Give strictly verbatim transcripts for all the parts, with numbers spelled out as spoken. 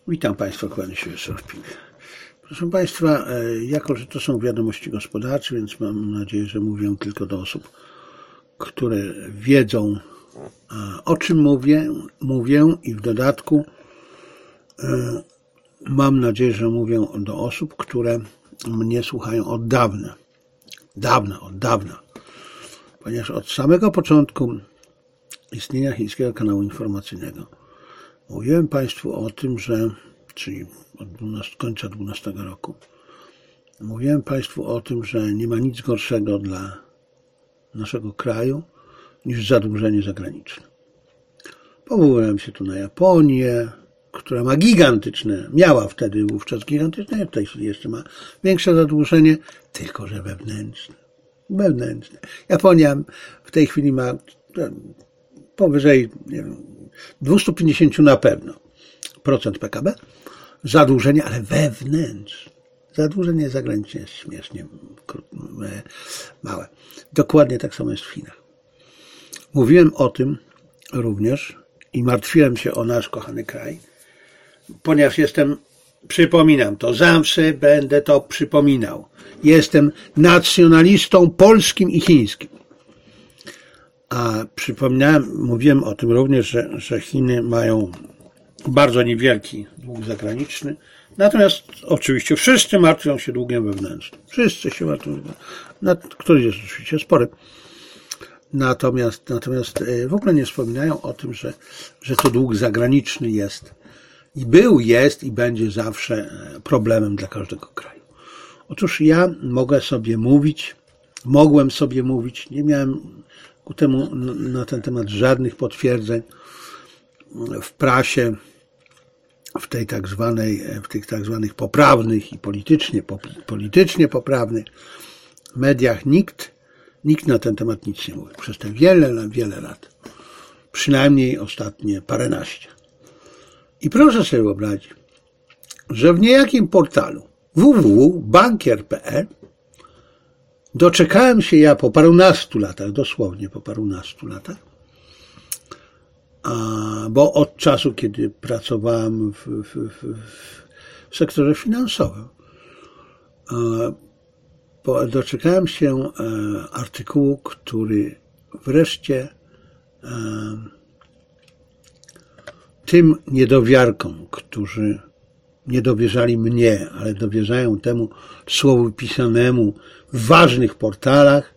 Witam Państwa, kłaniam się Szorpin. Proszę Państwa, jako że to są wiadomości gospodarcze, więc mam nadzieję, że mówię tylko do osób, które wiedzą, o czym mówię, mówię i w dodatku mam nadzieję, że mówię do osób, które mnie słuchają od dawna. Dawna, od dawna. Ponieważ od samego początku istnienia Chińskiego Kanału Informacyjnego mówiłem Państwu o tym, że, czyli od końca dwunastego roku, mówiłem Państwu o tym, że nie ma nic gorszego dla naszego kraju niż zadłużenie zagraniczne. Powołałem się tu na Japonię, która ma gigantyczne, miała wtedy wówczas gigantyczne, w tej chwili jeszcze ma większe zadłużenie, tylko że wewnętrzne. Wewnętrzne. Japonia w tej chwili ma powyżej, nie wiem, dwieście pięćdziesiąt na pewno procent P K B zadłużenie, ale wewnętrzne. Zadłużenie zagraniczne jest śmiesznie małe. Dokładnie tak samo jest w Chinach. Mówiłem o tym również i martwiłem się o nasz kochany kraj, ponieważ jestem, przypominam to, zawsze będę to przypominał. Jestem nacjonalistą polskim i chińskim. A przypominałem, mówiłem o tym również, że, że Chiny mają bardzo niewielki dług zagraniczny, natomiast oczywiście wszyscy martwią się długiem wewnętrznym. Wszyscy się martwią, który jest oczywiście spory. Natomiast, natomiast w ogóle nie wspominają o tym, że, że to dług zagraniczny jest i był, jest i będzie zawsze problemem dla każdego kraju. Otóż ja mogę sobie mówić, mogłem sobie mówić, nie miałem ku temu na ten temat żadnych potwierdzeń w prasie, w tej tak zwanej, w tych tak zwanych poprawnych i politycznie, politycznie poprawnych mediach nikt, nikt na ten temat nic nie mówi. Przez te wiele, wiele lat. Przynajmniej ostatnie paręnaście. I proszę sobie wyobrazić, że w niejakim portalu w w w kropka bankier kropka p l doczekałem się ja po parunastu latach, dosłownie po parunastu latach, bo od czasu, kiedy pracowałem w, w, w, w sektorze finansowym, doczekałem się artykułu, który wreszcie tym niedowiarkom, którzy nie dowierzali mnie, ale dowierzają temu słowu pisanemu w ważnych portalach,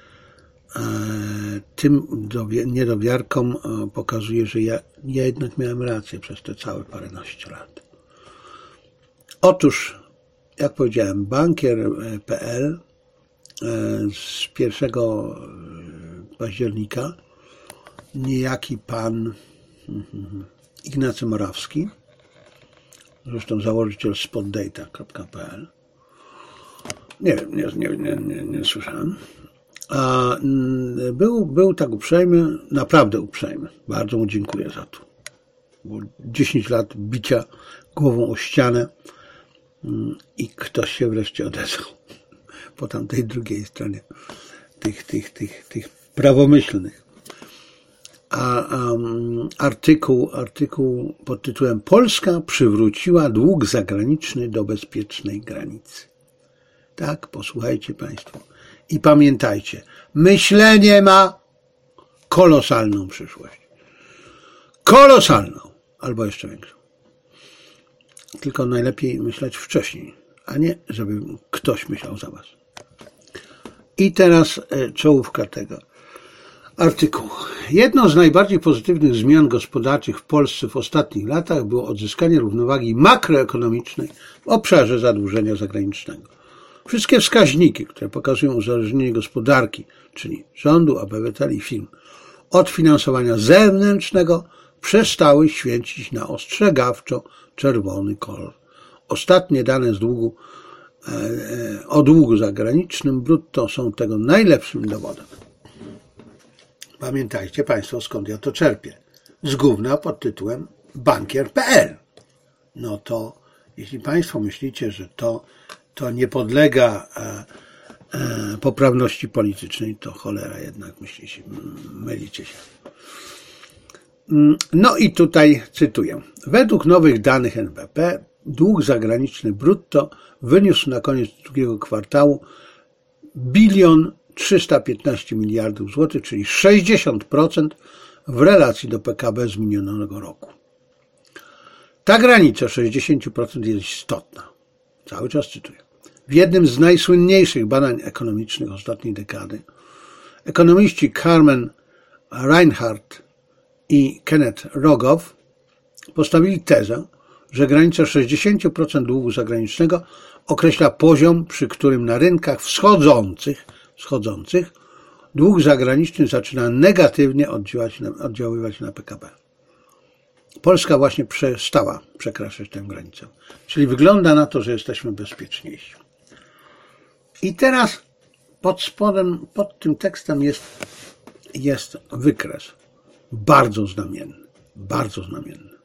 tym niedowiarkom pokazuje, że ja, ja jednak miałem rację przez te całe paręnaście lat. Otóż, jak powiedziałem, bankier kropka p l z pierwszego października niejaki pan Ignacy Morawski, zresztą założyciel spotdata kropka p l, nie wiem, nie, nie, nie, nie, nie słyszałem, a był, był tak uprzejmy, naprawdę uprzejmy, bardzo mu dziękuję za to, bo dziesięć lat bicia głową o ścianę i ktoś się wreszcie odezwał po tamtej drugiej stronie tych, tych, tych, tych prawomyślnych. A um, artykuł, artykuł pod tytułem Polska przywróciła dług zagraniczny do bezpiecznej granicy. Tak, posłuchajcie Państwo. I pamiętajcie, myślenie ma kolosalną przyszłość. Kolosalną, albo jeszcze większą. Tylko najlepiej myśleć wcześniej, a nie żeby ktoś myślał za Was. I teraz czołówka tego artykułu. Jedną z najbardziej pozytywnych zmian gospodarczych w Polsce w ostatnich latach było odzyskanie równowagi makroekonomicznej w obszarze zadłużenia zagranicznego. Wszystkie wskaźniki, które pokazują uzależnienie gospodarki, czyli rządu, obywateli i firm, od finansowania zewnętrznego, przestały świecić na ostrzegawczo czerwony kolor. Ostatnie dane z długu, e, o długu zagranicznym brutto są tego najlepszym dowodem. Pamiętajcie Państwo, skąd ja to czerpię. Z gówna pod tytułem bankier kropka p l. No to, jeśli Państwo myślicie, że to, to nie podlega e, e, poprawności politycznej, to cholera jednak myślicie, mylicie się. No i tutaj cytuję. Według nowych danych N B P dług zagraniczny brutto wyniósł na koniec drugiego kwartału bilion trzysta piętnaście miliardów złotych, czyli sześćdziesiąt procent w relacji do P K B z minionego roku. Ta granica sześćdziesiąt procent jest istotna. Cały czas cytuję. W jednym z najsłynniejszych badań ekonomicznych ostatniej dekady ekonomiści Carmen Reinhardt i Kenneth Rogoff postawili tezę, że granica sześćdziesiąt procent długu zagranicznego określa poziom, przy którym na rynkach wschodzących, wschodzących dług zagraniczny zaczyna negatywnie oddziaływać na, oddziaływać na P K B. Polska właśnie przestała przekraczać tę granicę. Czyli wygląda na to, że jesteśmy bezpieczniejsi. I teraz pod spodem, pod tym tekstem jest, jest wykres. Bardzo znamienny. Bardzo znamienny.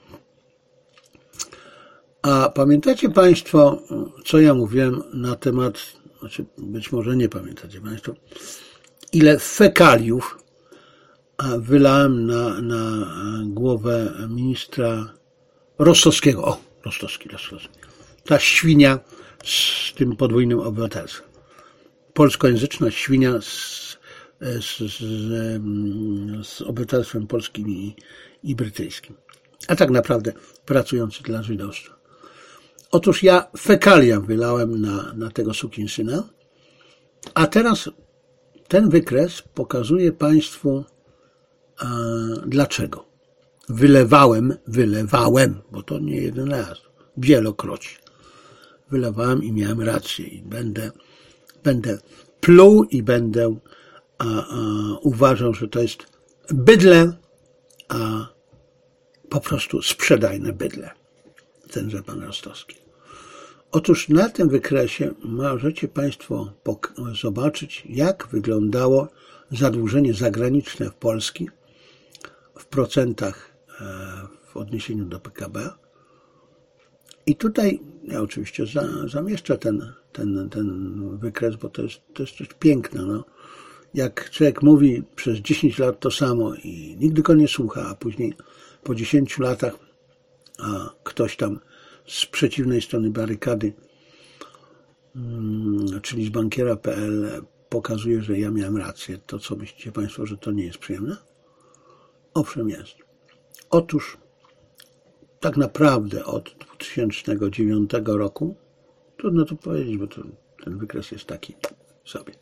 A pamiętacie Państwo, co ja mówiłem na temat, znaczy być może nie pamiętacie Państwo, ile fekaliów wylałem na, na głowę ministra Rostowskiego. O, Rostowski, Rostowski. Ta świnia z tym podwójnym obywatelstwem. Polskojęzyczna świnia z, z, z, z obywatelstwem polskim i, i brytyjskim. A tak naprawdę pracujący dla żydowstwa. Otóż ja fekalia wylałem na, na tego sukinsyna, a teraz ten wykres pokazuje Państwu a, dlaczego. Wylewałem, wylewałem, bo to nie jeden raz, wielokroć. Wylewałem i miałem rację i będę, będę pluł i będę a, a, uważał, że to jest bydlę, a po prostu sprzedajne bydlę. Tenże pan Rostowski. Otóż na tym wykresie możecie Państwo zobaczyć, jak wyglądało zadłużenie zagraniczne w Polski w procentach w odniesieniu do P K B. I tutaj ja oczywiście za, zamieszczę ten, ten, ten wykres, bo to jest, to jest coś piękne. No. Jak człowiek mówi przez dziesięć lat to samo i nigdy go nie słucha, a później po dziesięciu latach a ktoś tam z przeciwnej strony barykady, czyli z bankiera kropka pe el, pokazuje, że ja miałem rację, to co myślicie Państwo, że to nie jest przyjemne? Owszem jest. Otóż tak naprawdę od dwa tysiące dziewiątego roku, trudno to powiedzieć, bo to, ten wykres jest taki sobie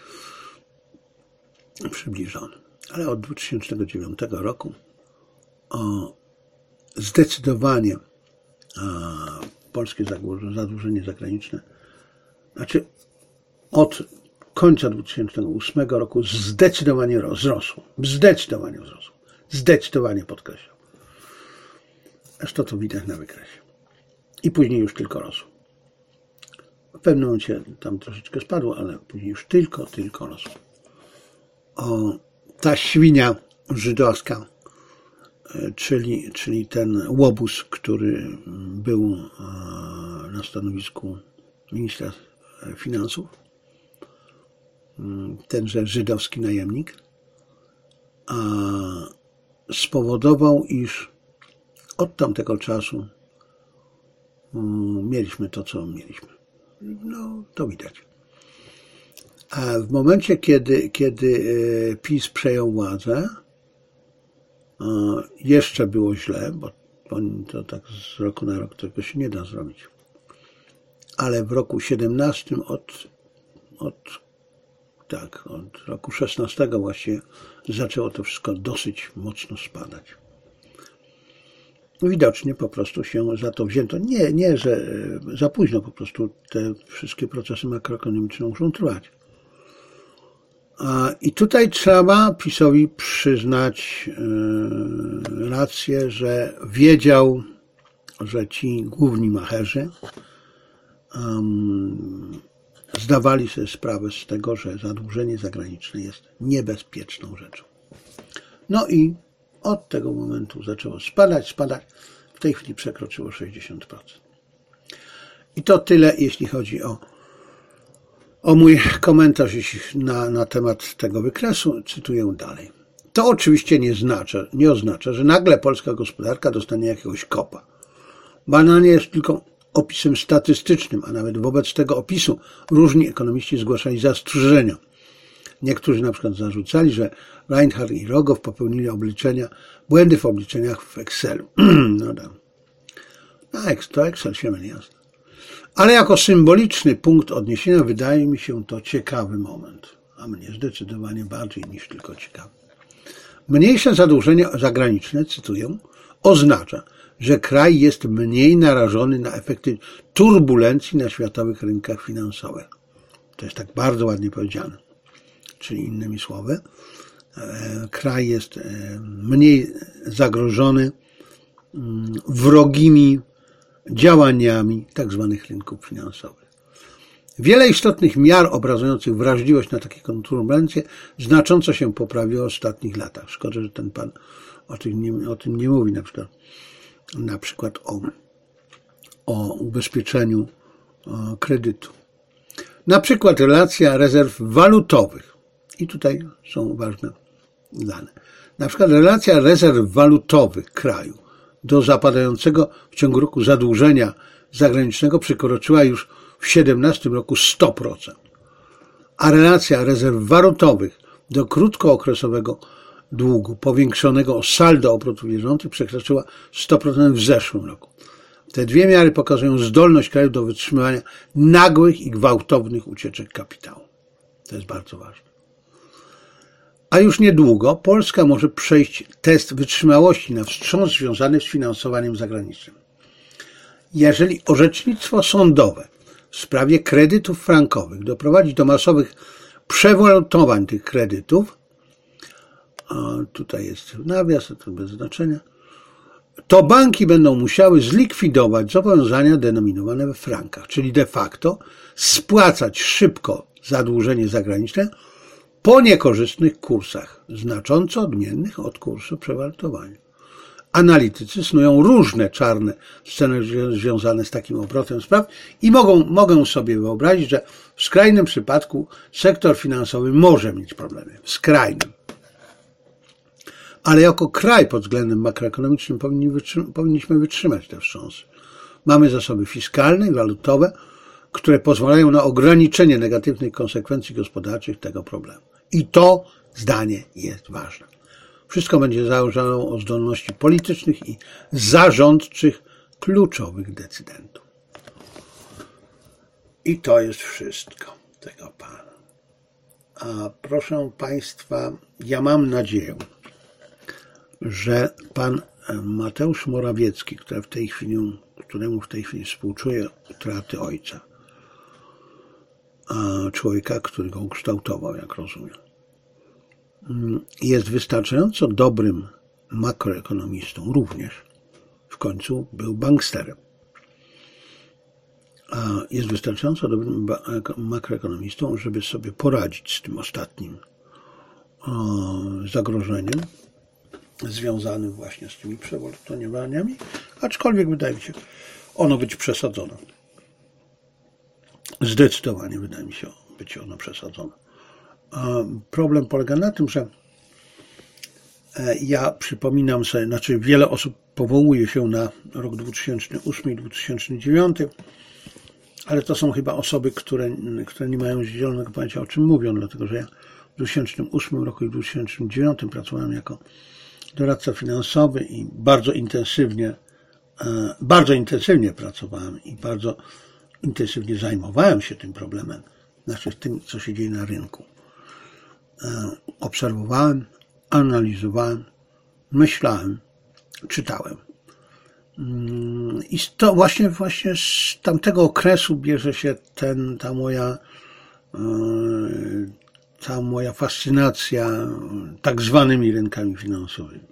przybliżony, ale od dwa tysiące dziewiątego roku o zdecydowanie a, polskie zadłużenie zagraniczne, znaczy od końca dwa tysiące ósmego roku zdecydowanie wzrosło. Zdecydowanie wzrosło. Zdecydowanie podkreślam. Zresztą to widać na wykresie. I później już tylko rosło. W pewnym momencie tam troszeczkę spadło, ale później już tylko, tylko rosło. O, ta świnia żydowska, czyli, czyli ten łobuz, który był na stanowisku ministra finansów, tenże żydowski najemnik, a spowodował, iż od tamtego czasu mieliśmy to, co mieliśmy. No, to widać. A w momencie, kiedy, kiedy PiS przejął władzę, jeszcze było źle, bo to tak z roku na rok tego się nie da zrobić. Ale w roku siedemnastym od, od, tak, od roku szesnastego właśnie zaczęło to wszystko dosyć mocno spadać. Widocznie po prostu się za to wzięto. Nie, nie, że za późno, po prostu te wszystkie procesy makroekonomiczne muszą trwać. I tutaj trzeba PiS-owi przyznać rację, że wiedział, że ci główni macherzy um, zdawali sobie sprawę z tego, że zadłużenie zagraniczne jest niebezpieczną rzeczą. No i od tego momentu zaczęło spadać, spadać. W tej chwili przekroczyło sześćdziesiąt procent. I to tyle, jeśli chodzi o, o mój komentarz na, na temat tego wykresu. Cytuję dalej. To oczywiście nie oznacza, nie oznacza, że nagle polska gospodarka dostanie jakiegoś kopa. Badanie jest tylko opisem statystycznym, a nawet wobec tego opisu różni ekonomiści zgłaszali zastrzeżenia. Niektórzy na przykład zarzucali, że Reinhardt i Rogow popełnili obliczenia, błędy w obliczeniach w Excelu. No tak. No, to Excel się myli, jasne. Ale jako symboliczny punkt odniesienia wydaje mi się to ciekawy moment. A mnie zdecydowanie bardziej niż tylko ciekawy. Mniejsze zadłużenie zagraniczne, cytuję, oznacza, że kraj jest mniej narażony na efekty turbulencji na światowych rynkach finansowych. To jest tak bardzo ładnie powiedziane. Czyli innymi słowy, kraj jest mniej zagrożony wrogimi działaniami tzw. rynków finansowych. Wiele istotnych miar obrazujących wrażliwość na takie turbulencje znacząco się poprawiło w ostatnich latach. Szkoda, że ten pan o tym nie, o tym nie mówi, na przykład, na przykład o, o ubezpieczeniu o kredytu. Na przykład relacja rezerw walutowych. I tutaj są ważne dane. Na przykład relacja rezerw walutowych kraju do zapadającego w ciągu roku zadłużenia zagranicznego przekroczyła już w dwa tysiące siedemnastym roku sto procent, a relacja rezerw walutowych do krótkookresowego długu powiększonego o saldo obrotów bieżących przekroczyła sto procent w zeszłym roku. Te dwie miary pokazują zdolność kraju do wytrzymywania nagłych i gwałtownych ucieczek kapitału. To jest bardzo ważne. A już niedługo Polska może przejść test wytrzymałości na wstrząs związany z finansowaniem zagranicznym. Jeżeli orzecznictwo sądowe w sprawie kredytów frankowych doprowadzi do masowych przewalutowań tych kredytów, a tutaj jest nawias, to bez znaczenia, to banki będą musiały zlikwidować zobowiązania denominowane we frankach, czyli de facto spłacać szybko zadłużenie zagraniczne po niekorzystnych kursach, znacząco odmiennych od kursu przewalutowania. Analitycy snują różne czarne scenariusze związane z takim obrotem spraw i mogą, mogą sobie wyobrazić, że w skrajnym przypadku sektor finansowy może mieć problemy. W skrajnym. Ale jako kraj pod względem makroekonomicznym powinni wytrzym- powinniśmy wytrzymać te wstrząsy. Mamy zasoby fiskalne i walutowe, które pozwalają na ograniczenie negatywnych konsekwencji gospodarczych tego problemu. I to zdanie jest ważne. Wszystko będzie zależało od zdolności politycznych i zarządczych kluczowych decydentów. I to jest wszystko tego pana. A proszę państwa, ja mam nadzieję, że pan Mateusz Morawiecki, który w tej chwili, któremu w tej chwili współczuje utraty ojca, a człowieka, który go ukształtował, jak rozumiem, jest wystarczająco dobrym makroekonomistą również. W końcu był banksterem. A jest wystarczająco dobrym makroekonomistą, żeby sobie poradzić z tym ostatnim zagrożeniem związanym właśnie z tymi przewalutowaniami, aczkolwiek wydaje mi się ono być przesadzone. Zdecydowanie wydaje mi się być ono przesadzone. Problem polega na tym, że ja przypominam sobie, znaczy wiele osób powołuje się na rok dwa tysiące ósmy i dwa tysiące dziewiąty, ale to są chyba osoby, które, które nie mają zielonego pojęcia, o czym mówią, dlatego że ja w dwa tysiące ósmym roku i dwa tysiące dziewiątym pracowałem jako doradca finansowy i bardzo intensywnie, bardzo intensywnie pracowałem i bardzo intensywnie zajmowałem się tym problemem, znaczy tym, co się dzieje na rynku. Obserwowałem, analizowałem, myślałem, czytałem. I to właśnie, właśnie z tamtego okresu bierze się ten, ta moja, ta moja fascynacja tak zwanymi rynkami finansowymi.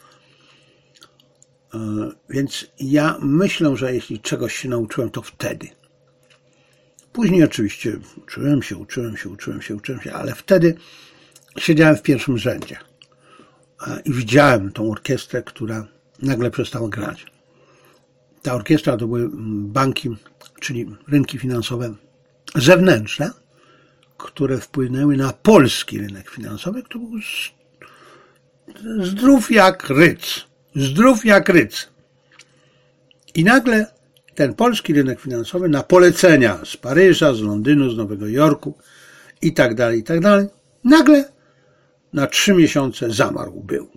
Więc ja myślę, że jeśli czegoś się nauczyłem, to wtedy. Później oczywiście uczyłem się, uczyłem się, uczyłem się, uczyłem się, ale wtedy siedziałem w pierwszym rzędzie i widziałem tą orkiestrę, która nagle przestała grać. Ta orkiestra to były banki, czyli rynki finansowe zewnętrzne, które wpłynęły na polski rynek finansowy, który był zdrów jak ryc, zdrów jak ryc. I nagle ten polski rynek finansowy na polecenia z Paryża, z Londynu, z Nowego Jorku i tak dalej, i tak dalej, nagle na trzy miesiące zamarł był.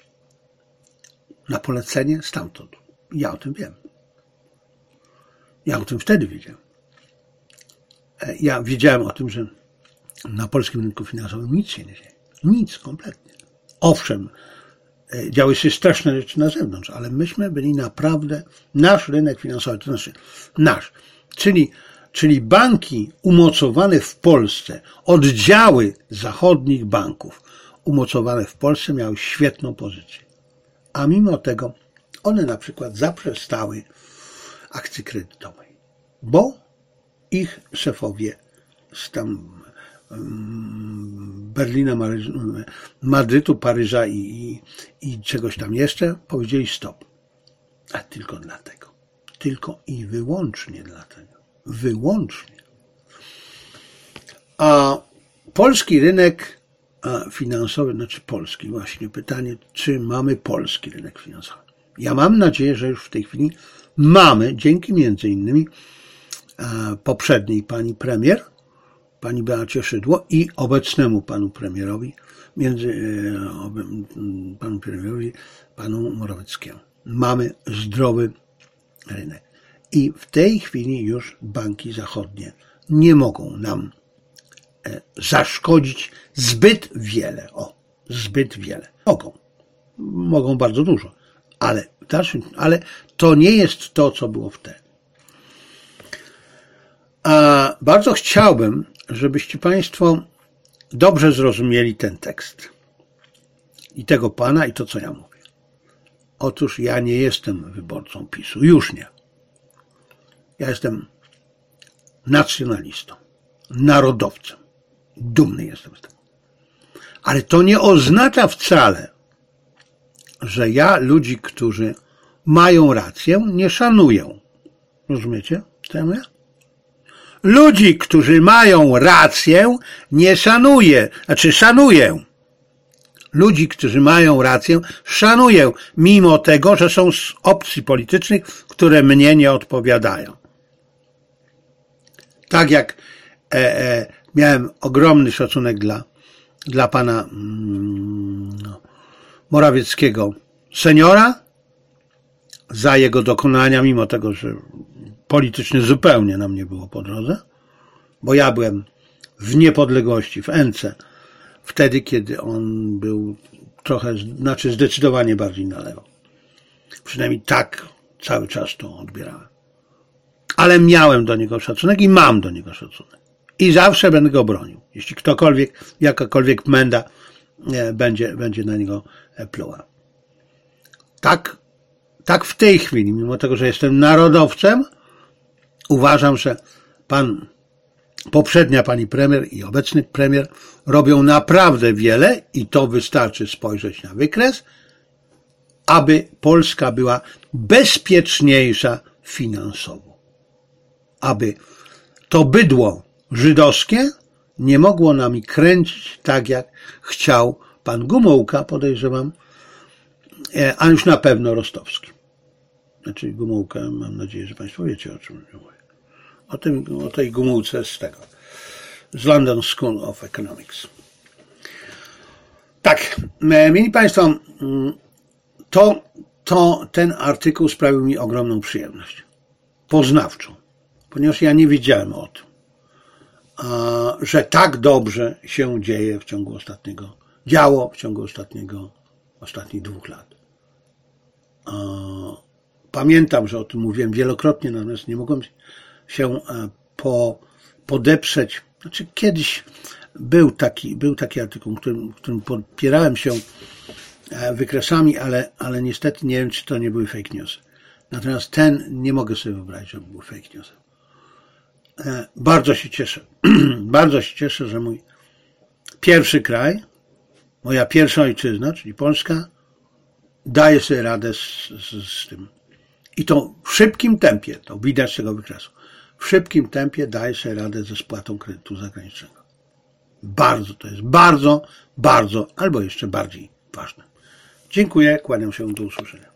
Na polecenie stamtąd. Ja o tym wiem. Ja o tym wtedy wiedziałem. Ja wiedziałem o tym, że na polskim rynku finansowym nic się nie dzieje. Nic, kompletnie. Owszem, działy się straszne rzeczy na zewnątrz, ale myśmy byli naprawdę, nasz rynek finansowy, to znaczy nasz, czyli, czyli banki umocowane w Polsce, oddziały zachodnich banków umocowane w Polsce miały świetną pozycję. A mimo tego one na przykład zaprzestały akcji kredytowej, bo ich szefowie z tam Berlina, Madrytu, Paryża i, i, i czegoś tam jeszcze powiedzieli stop. A tylko dlatego. Tylko i wyłącznie dlatego. Wyłącznie. A polski rynek finansowy, znaczy polski właśnie, pytanie, czy mamy polski rynek finansowy. Ja mam nadzieję, że już w tej chwili mamy, dzięki między innymi poprzedniej pani premier, pani Beacie Szydło i obecnemu panu premierowi, między panu premierowi, panu Morawieckiemu. Mamy zdrowy rynek. I w tej chwili już banki zachodnie nie mogą nam zaszkodzić zbyt wiele. O, zbyt wiele. Mogą. Mogą bardzo dużo. Ale, w dalszym, ale to nie jest to, co było wtedy. A bardzo chciałbym, żebyście Państwo dobrze zrozumieli ten tekst. I tego pana, i to, co ja mówię. Otóż ja nie jestem wyborcą PiSu. Już nie. Ja jestem nacjonalistą, narodowcem. Dumny jestem z tego. Ale to nie oznacza wcale, że ja ludzi, którzy mają rację, nie szanuję. Rozumiecie, co ja mówię? Ludzi, którzy mają rację, nie szanuję. Znaczy szanuję. Ludzi, którzy mają rację, szanuję, mimo tego, że są z opcji politycznych, które mnie nie odpowiadają. Tak jak e, e, miałem ogromny szacunek dla, dla pana mm, Morawieckiego seniora za jego dokonania, mimo tego, że politycznie zupełnie nam nie było po drodze, bo ja byłem w niepodległości, w Ence, wtedy, kiedy on był trochę, znaczy zdecydowanie bardziej na lewo. Przynajmniej tak cały czas to odbierałem. Ale miałem do niego szacunek i mam do niego szacunek. I zawsze będę go bronił. Jeśli ktokolwiek, jakakolwiek menda będzie, będzie na niego pluła. Tak, tak w tej chwili, mimo tego, że jestem narodowcem, uważam, że pan, poprzednia pani premier i obecny premier robią naprawdę wiele i to wystarczy spojrzeć na wykres, aby Polska była bezpieczniejsza finansowo. Aby to bydło żydowskie nie mogło nami kręcić tak, jak chciał pan Gomułka, podejrzewam, a już na pewno Rostowski. Znaczy Gomułka, mam nadzieję, że państwo wiecie, o czym mówię. O, tym, o tej Gomułce z tego, z London School of Economics. Tak, mieli państwo, to, to ten artykuł sprawił mi ogromną przyjemność. Poznawczą. Ponieważ ja nie wiedziałem o tym, że tak dobrze się dzieje w ciągu ostatniego, działo w ciągu ostatniego, ostatnich dwóch lat. Pamiętam, że o tym mówiłem wielokrotnie, natomiast nie mogłem się po, podeprzeć. Znaczy kiedyś był taki, był taki artykuł, którym, którym podpierałem się wykresami, ale, ale niestety nie wiem, czy to nie były fake news. Natomiast ten nie mogę sobie wyobrazić, żeby był fake news. Bardzo się cieszę, bardzo się cieszę, że mój pierwszy kraj, moja pierwsza ojczyzna, czyli Polska, daje sobie radę z, z, z tym. I to w szybkim tempie, to widać z tego wykresu, w szybkim tempie daje sobie radę ze spłatą kredytu zagranicznego. Bardzo, to jest bardzo, bardzo, albo jeszcze bardziej ważne. Dziękuję, kłaniam się, do usłyszenia.